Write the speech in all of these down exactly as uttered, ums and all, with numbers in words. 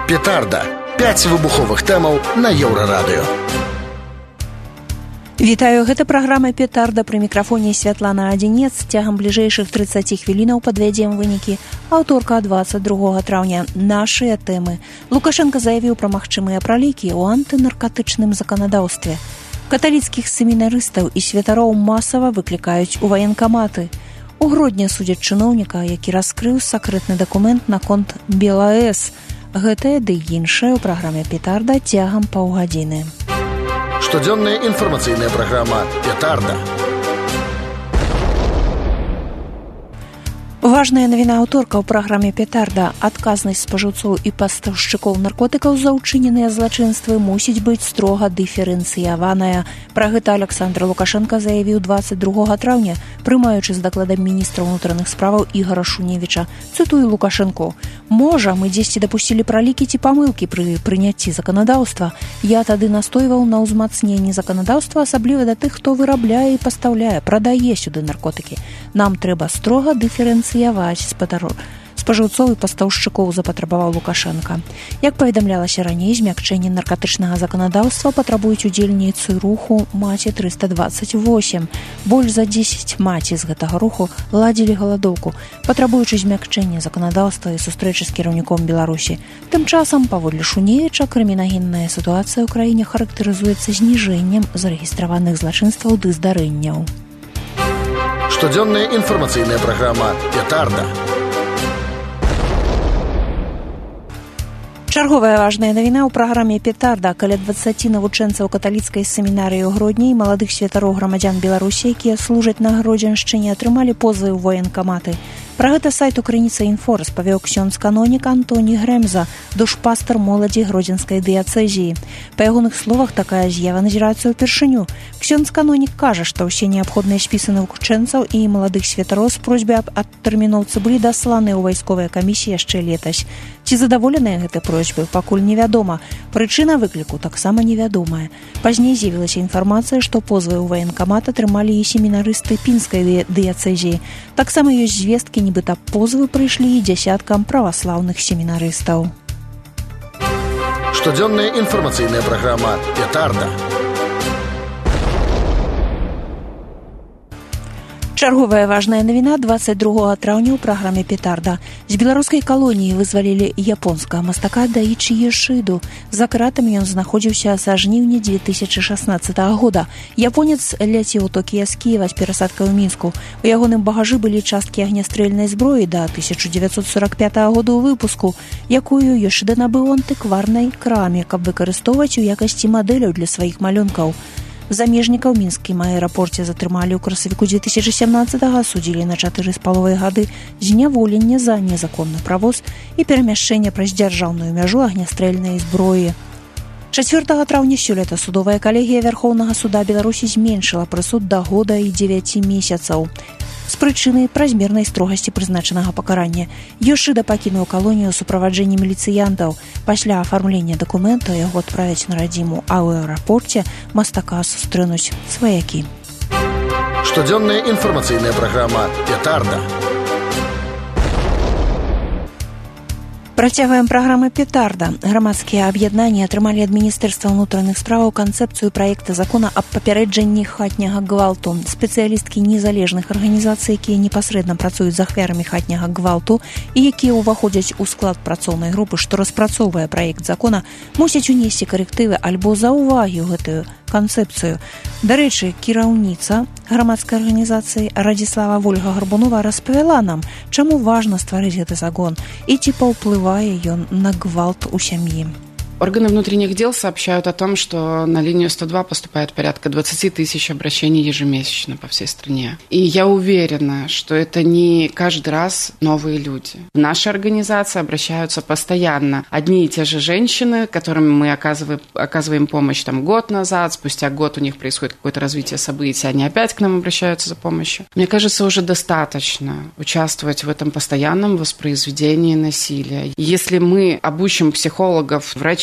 Петарда. пяць выбуховых тэмаў на Еўрарадыё. Вітаю, гэта праграма «Петарда», пры мікрафоне Святлана Адзінец. Цягам бліжэйшых трыццаці хвілінаў падвядзем вынікі. Аўторка дваццаць другога траўня. Нашыя тэмы. Лукашенко заявіў пра магчымыя пралікі ў антынаркатычным заканадаўстве. Каталіцкіх семінарыстаў і святароў масава выклікаюць у ваенкаматы. У Гродні судзяць чыноўніка, які раскрыў сакрэтны дакумент наконт БелАЭС. Гэтае ды іншае ў праграме «Петарда» цягам паўгадзіны. Штодзённая інфармацыйная праграма «Петарда». Важная навіна аўторка ў праграме «Петарда». Адказнасць спажыўцоў і пастаўшчыкоў наркотыкаў за ўчыненыя злачынствы мусіць быць строга дыферэнцыяваная. Пра гэта Александр Лукашенко заявіў дваццаць другога траўня, прымаючы з дакладам міністра ўнутраных справаў Ігора Шуневіча. Цытую Лукашенко: «Можа, мы дзесьці дапусцілі пралікі ці памылкі пры прыняцці заканадаўства. Я тады настойваў на ўзмацненні заканадаўства, асабліва да тых, хто вырабляе і пастаўляе, прадае сюды наркотыкі. Нам трэба строга дыферэнцыяваць спажыўцоў і пастаўшчыкоў», запатрабаваў Лукашенко. Як паведамлялася раней, змякчэнне наркатычнага заканадаўства патрабуюць удзельніцы руху «Маці трыста дваццаць восем». Больш за дзесяць маці з гэтага руху ладзілі галадоўку, патрабуючы змякчэння заканадаўства і сустрэчы з кіраўніком Беларусі. Тым часам, паводле Шуневіча, крымінагенная сітуацыя ў краіне характарызуецца зніжэннем зарэгістраваных злачынстваў ды здарэнняў. Штодзённая інфармацыйная праграма «Петарда». Чарговая важная навіна ў праграме «Петарда». Каля дваццаці навучэнцаў каталіцкай семінарыі ў Гродні і маладых святароў грамадзян Беларусі, якія служаць на Гродзеншчыне, атрымалі позвы ў военкаматы. Пра гэта сайту «Крыніца.Інфо» распавёў ксёндз-канонік Антоні Грэмза, душпастар моладзі Гродзенскай дыяцэзіі. Па ягоных словах, такая з'ява назіраецца ўпершыню. Ксёндз-канонік кажа, што ўсе неабходныя спісы навучэнцаў і маладых святароў з просьбай аб адтэрміноўцы былі дасланы ў вайсковыя камісіі яшчэ летась. Ці задаволеныя гэтай просьбай, пакуль невядома. Прычына выкліку таксама невядомая. Пазней з'явілася інфармацыя, што позвы ў ваенкамат атрымалі і семінарысты пінскай дыяцэзіі. Таксама ёсць звесткі, нібыта позвы прыйшлі і дзясяткам праваслаўных семінарыстаў. Штодзённая інфармацыйная праграма «Петарда». Чарговая важная навіна дваццаць другога траўня ў праграме «Петарда». З беларускай калоніі вызвалілі японскага мастака Даічы Ёшыду. За кратамі ён знаходзіўся са жніўня дзве тысячы шаснаццатага года. Японец ляцеў у Токія з Кіева з перасадкай у Мінску. У ягоным багажы былі часткі агнястрэльнай зброі да тысяча дзевяцьсот сорак пятага году выпуску, якую Ёшыда набыў у антыкварнай краме, каб выкарыстоўваць у якасці мадэляў для сваіх малюнкаў. Замежніка ў мінскім аэрапорце затрымалі ў красавіку дзве тысячы сямнаццатага, судзілі на чатыры з паловай гады зняволення за незаконны правоз і перамяшчэнне праз дзяржаўную мяжу агнястрэльнай зброі. чацвёртага траўня сёлета судовая калегія Вярхоўнага суда Беларусі зменшыла прысуд да года і дзевяці месяцаў з прычыны празмернай строгасці прызначанага пакарання. Ёшыда пакінуў калонію ў суправаджэнні міліцыянтаў. Пасля афармлення дакумента яго адправяць на радзіму, а ў аэрапорце мастака сустрэнуць сваякі. Штодзённая інфармацыйная праграма «Петарда». Працягваем праграму «Петарда». Грамадскія аб'яднанні атрымалі ад Міністэрства ўнутраных справаў канцэпцыю праекта закона аб папярэджанні хатняга гвалту. Спецыялісткі незалежных арганізацый, якія непасрэдна працуюць з ахвярамі хатняга гвалту і якія ўваходзяць у склад працоўнай групы, што распрацоўвае праект закона, мусяць унесці карэктывы альбо заўвагі ў гэтую канцэпцыю. Дарэчы, кіраўніца грамадскай арганізацыі Радзіслава Вольга Гарбунова распавяла нам, чаму важна стварыць гэты закон і ці паўплывае ён на гвалт у сям'і. Органы внутренних дел сообщают о том, что на линию сто два поступает порядка двадцать тысяч обращений ежемесячно по всей стране. И я уверена, что это не каждый раз новые люди. В нашей организации обращаются постоянно одни и те же женщины, которым мы оказываем, оказываем помощь там, год назад, спустя год у них происходит какое-то развитие событий, они опять к нам обращаются за помощью. Мне кажется, уже достаточно участвовать в этом постоянном воспроизведении насилия. Если мы обучим психологов, врачей,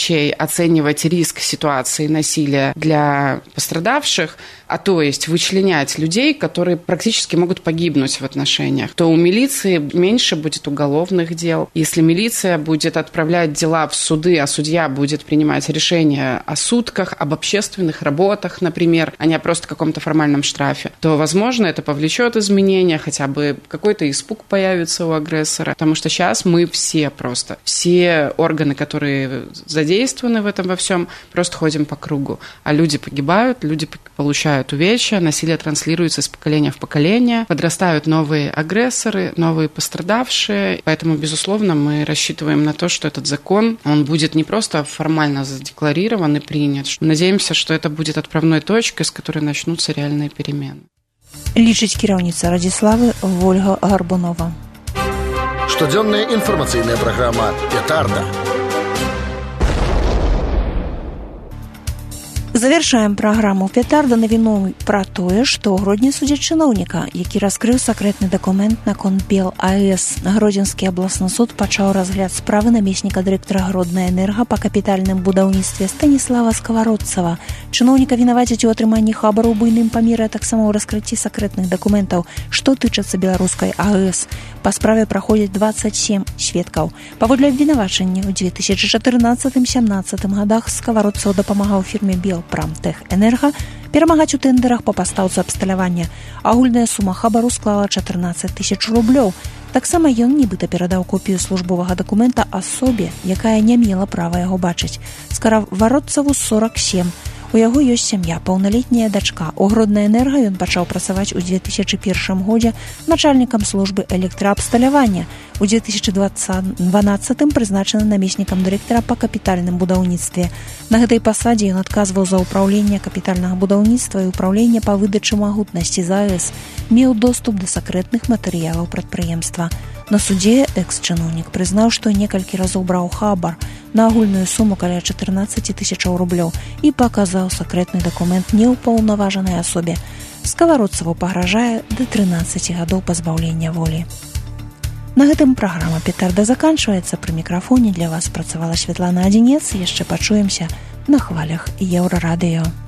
врачей оценивать риск ситуации насилия для пострадавших, а то есть вычленять людей, которые практически могут погибнуть в отношениях, то у милиции меньше будет уголовных дел. Если милиция будет отправлять дела в суды, а судья будет принимать решения о сутках, об общественных работах, например, а не о просто каком-то формальном штрафе, то, возможно, это повлечет изменения, хотя бы какой-то испуг появится у агрессора. Потому что сейчас мы все просто, все органы, которые задействованы в этом во всем, просто ходим по кругу. А люди погибают, люди получают увечья, насилие транслируется из поколения в поколение, подрастают новые агрессоры, новые пострадавшие. Поэтому, безусловно, мы рассчитываем на то, что этот закон, он будет не просто формально задекларирован и принят. Надеемся, что это будет отправной точкой, с которой начнутся реальные перемены. Лічыць кіраўніца Радзіславы Вольга Гарбунова. Штодзённая інфармацыйная праграма «Петарда». Завершаем праграму «Петарда» навіной пра тое, што ў Гродні судзяць чыноўніка, які раскрыў сакрэтны дакумент наконт БелАЭС. Гродзенскі абласны суд пачаў разгляд справы намесніка дырэктара Гроднаэнерга па капітальным будаўніцтве Станіслава Скавародцава. Чыноўніка вінавацяць у атрыманні хабару ў буйным памеры, а таксама ў раскрыцці сакрэтных дакументаў, што тычацца беларускай АЭС. Па справе праходзяць дваццаць сем сведкаў. Паводле абвінавачання, ў две тысячы чатырнаццатым-сямнаццатым гадах Скавародцаў дапамагаў фірме Белпрамтэхэнерга перамагаць у тэндэрах па пастаўцы абсталявання. Агульная сума хабару склала чатырнаццаць тысяч рублёў. Таксама ён нібыта перадаў копію службовага дакумента асобе, якая не мела права яго бачыць. Скавародцаву сорок сем. У яго ёсць сям'я, паўналетняя дачка. У Гроднаэнерга ён пачаў працаваць у две тысячы першым годзе начальнікам службы электраабсталявання. У две тысячы дванаццатым прызначаны намеснікам дырэктара па капітальным будаўніцтве. На гэтай пасадзе ён адказваў за ўпраўленне капітальнага будаўніцтва і ўпраўленне па выдачы магутнасці з АЭС. Меў доступ да сакрэтных матэрыялаў прадпрыемства. На судзе экс-чыноўнік прызнаў, што некалькі разоў браў хабар на агульную суму каля чатырнаццаць тысячаў рублёў і паказаў сакрэтны дакумент неўпаўнаважанай асобе. Скавародцаву пагражае да трынаццаці гадоў пазбаўлення волі. На гэтым праграма «Петарда» заканчваецца. Пры мікрафоне для вас працавала Святлана Адзінец. Яшчэ пачуемся на хвалях Еўрарадыё.